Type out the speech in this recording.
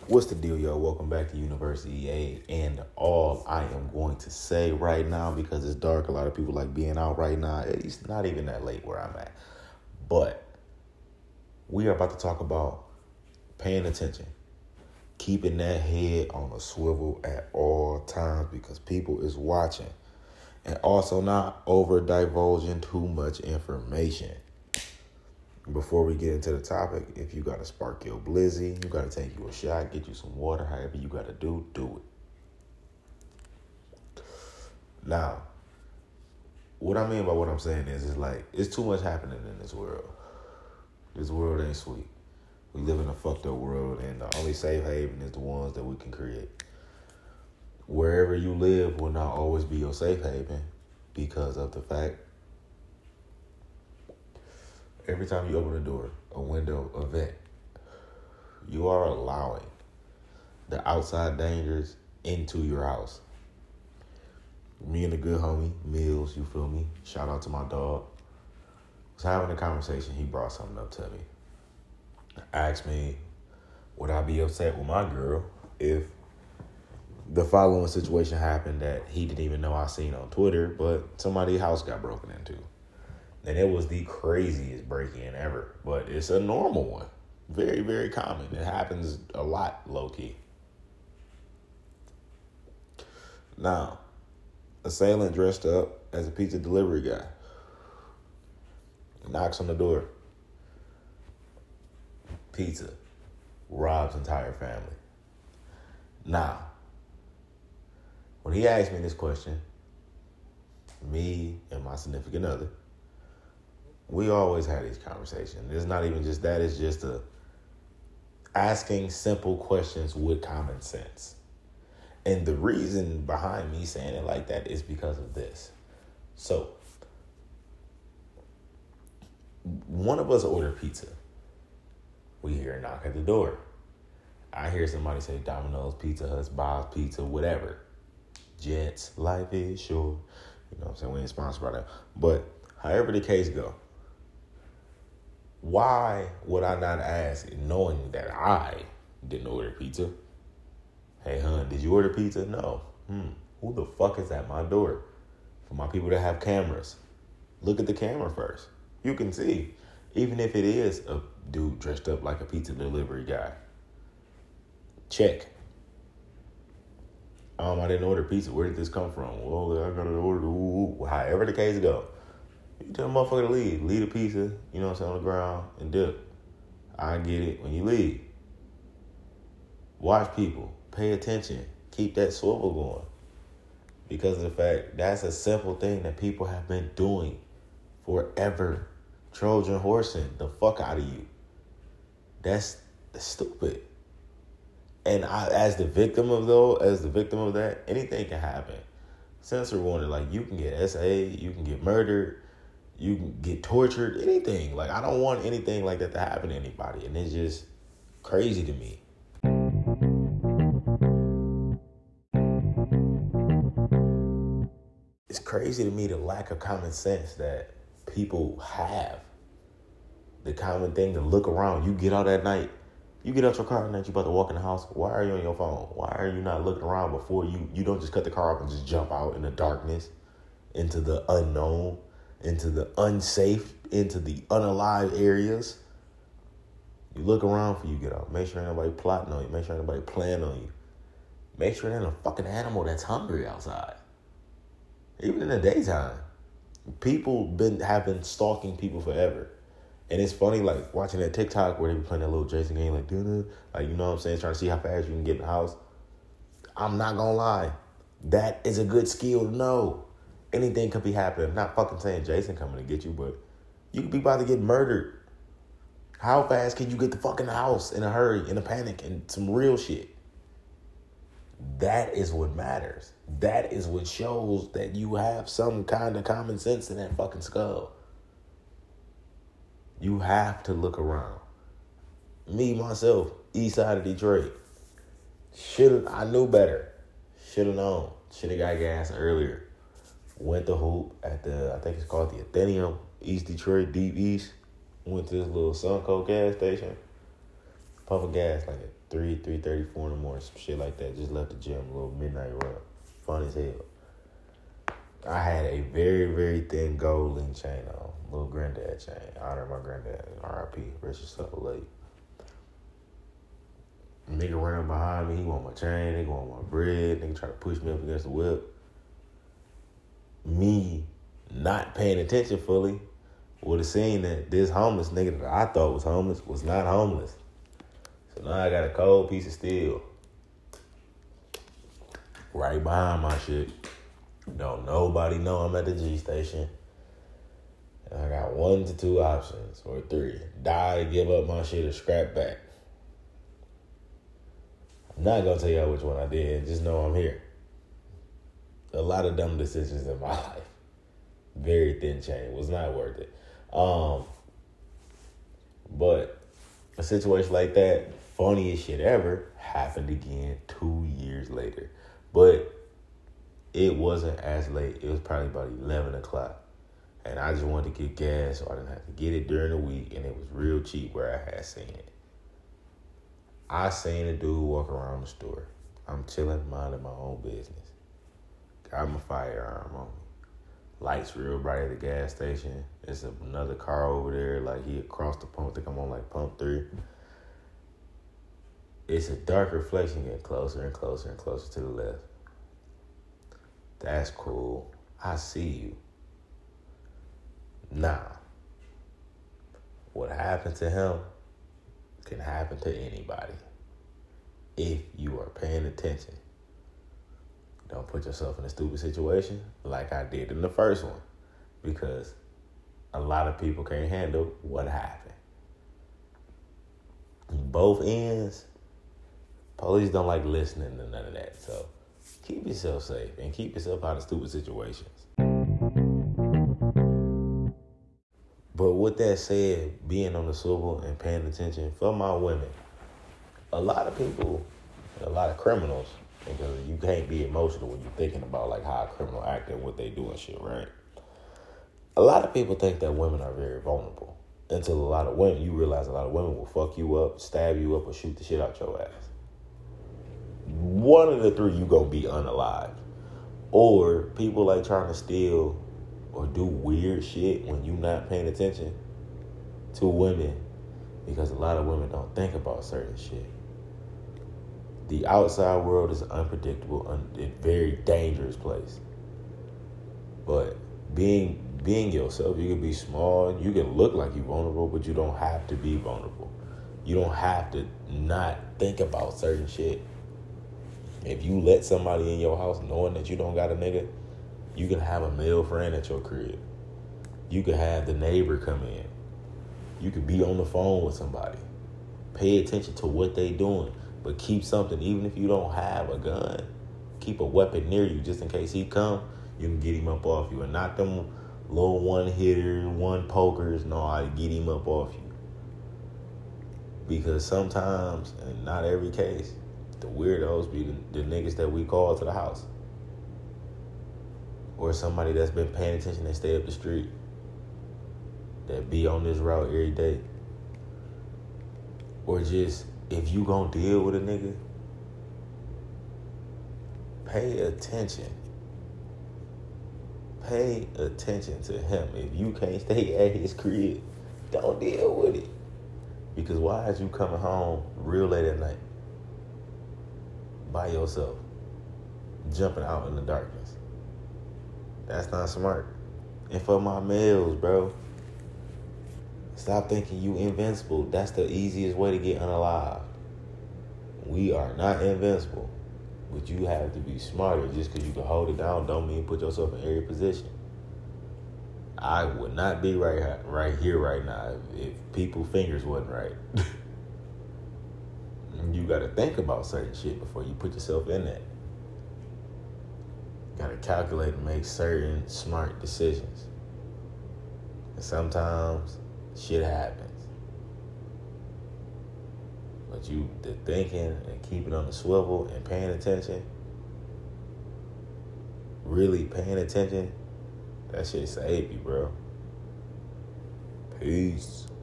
What's the deal, y'all? Welcome back to University A. And all I am going to say right now, because it's dark, a lot of people like being out right now. It's not even that late where I'm at. But we are about to talk about paying attention. Keeping that head on a swivel at all times because people is watching. And also not over divulging too much information. Before we get into the topic, if you got to spark your blizzy, you got to take you a shot, get you some water, however you got to do it. Now, what I mean by what I'm saying is like, it's too much happening in this world. This world ain't sweet. We live in a fucked up world, and the only safe haven is the ones that we can create. Wherever you live will not always be your safe haven because of the fact every time you open a door, a window, a vent, you are allowing the outside dangers into your house. Me and the good homie, Mills, you feel me? Shout out to my dog. Was having a conversation, he brought something up to me. Asked me, would I be upset with my girl if the following situation happened that he didn't even know I seen on Twitter, but somebody's house got broken into. And it was the craziest break-in ever. But it's a normal one. Very, very common. It happens a lot, low-key. Now, assailant dressed up as a pizza delivery guy. Knocks on the door. Pizza. Robs entire family. Now, when he asked me this question, me and my significant other, we always had these conversations. It's not even just that. It's just asking simple questions with common sense. And the reason behind me saying it like that is because of this. So, one of us ordered pizza. We hear a knock at the door. I hear somebody say Domino's, Pizza Hut, Bob's Pizza, whatever. Jets, life is short. You know what I'm saying? We ain't sponsored by that. But however the case go, why would I not ask, knowing that I didn't order pizza? Hey, hun, did you order pizza? No. Who the fuck is at my door? For my people that have cameras, look at the camera first. You can see, even if it is a dude dressed up like a pizza delivery guy. Check. I didn't order pizza. Where did this come from? Well, I got to order. However the case go. You tell a motherfucker to leave. Leave the pizza, you know what I'm saying, on the ground and dip. I get it when you leave. Watch people. Pay attention. Keep that swivel going. Because of the fact that's a simple thing that people have been doing forever. Trojan horsing the fuck out of you. That's stupid. And as the victim of that, anything can happen. Censor warning, like you can get SA, you can get murdered, you can get tortured, anything. Like I don't want anything like that to happen to anybody. And it's just crazy to me. It's crazy to me the lack of common sense that people have. The common thing to look around. You get out at night. You get out your car at night, you about to walk in the house. Why are you on your phone? Why are you not looking around before you don't just cut the car off and just jump out in the darkness, into the unknown, into the unsafe, into the unalive areas? You look around before you get out. Make sure ain't nobody plotting on you. Make sure ain't nobody planning on you. Make sure there ain't a fucking animal that's hungry outside. Even in the daytime. People have been stalking people forever. And it's funny, like, watching that TikTok where they be playing that little Jason game, like, like, you know what I'm saying, trying to see how fast you can get in the house. I'm not gonna lie. That is a good skill to know. Anything could be happening. I'm not fucking saying Jason coming to get you, but you could be about to get murdered. How fast can you get the fucking house in a hurry, in a panic, and some real shit? That is what matters. That is what shows that you have some kind of common sense in that fucking skull. You have to look around. Me, myself, east side of Detroit. I knew better. Should've known. Should've got gas earlier. Went to hoop at I think it's called the Athenaeum, East Detroit, deep east. Went to this little Sunco gas station. Pumping gas like 3:30, 4 in the morning, some shit like that. Just left the gym, a little midnight run. Fun as hell. I had a very, very thin gold link chain on. Little granddad chain. Honor my granddad. R.I.P. Rest his soul late. Nigga running behind me. He want my chain. Nigga want my bread. Nigga try to push me up against the whip. Me not paying attention fully would have seen that this homeless nigga that I thought was homeless was not homeless. So now I got a cold piece of steel right behind my shit. Don't nobody know I'm at the G station. And I got 1 to 2 options, or 3. Die to give up my shit or scrap back. I'm not gonna tell y'all which one I did. Just know I'm here. A lot of dumb decisions in my life. Very thin chain. Was not worth it. But a situation like that, funniest shit ever, happened again 2 years later. But it wasn't as late. It was probably about 11 o'clock. And I just wanted to get gas so I didn't have to get it during the week. And it was real cheap where I had seen it. I seen a dude walk around the store. I'm chilling, minding my own business. Got my firearm on me. Lights real bright at the gas station. There's another car over there. Like, he across the pump. I think I'm on, like, pump 3. It's a dark reflection getting closer and closer and closer to the left. That's cool. I see you. Now, what happened to him can happen to anybody if you are paying attention. Don't put yourself in a stupid situation like I did in the first one, because a lot of people can't handle what happened. Both ends, police don't like listening to none of that. So keep yourself safe and keep yourself out of stupid situations. But with that said, being on the swivel and paying attention for my women, a lot of people, a lot of criminals, because you can't be emotional when you're thinking about like how a criminal act and what they do and shit, right? A lot of people think that women are very vulnerable. Until a lot of women, you realize a lot of women will fuck you up, stab you up, or shoot the shit out your ass. One of the 3, you gonna be unalived. Or people like trying to steal or do weird shit when you not paying attention to women, because a lot of women don't think about certain shit. The outside world is an unpredictable, a very dangerous place. But being yourself, you can be small, you can look like you're vulnerable, but you don't have to be vulnerable. You don't have to not think about certain shit. If you let somebody in your house knowing that you don't got a nigga, you can have a male friend at your crib. You can have the neighbor come in. You can be on the phone with somebody. Pay attention to what they doing. But keep something, even if you don't have a gun, keep a weapon near you just in case he come, you can get him up off you. And not them little one-hitters, one-pokers. No, I get him up off you. Because sometimes, and not every case, the weirdos be the niggas that we call to the house. Or somebody that's been paying attention and stay up the street. That be on this route every day. Or just, if you gonna deal with a nigga, pay attention. Pay attention to him. If you can't stay at his crib, don't deal with it. Because why is you coming home real late at night by yourself, jumping out in the darkness? That's not smart. And for my males, bro, stop thinking you invincible. That's the easiest way to get unalived. We are not invincible. But you have to be smarter. Just because you can hold it down don't mean put yourself in every position. I would not be right here right now if people's fingers wasn't right. You got to think about certain shit before you put yourself in that. Got to calculate and make certain smart decisions. And sometimes shit happens. But the thinking and keeping on the swivel and paying attention, really paying attention, that shit saved you, bro. Peace.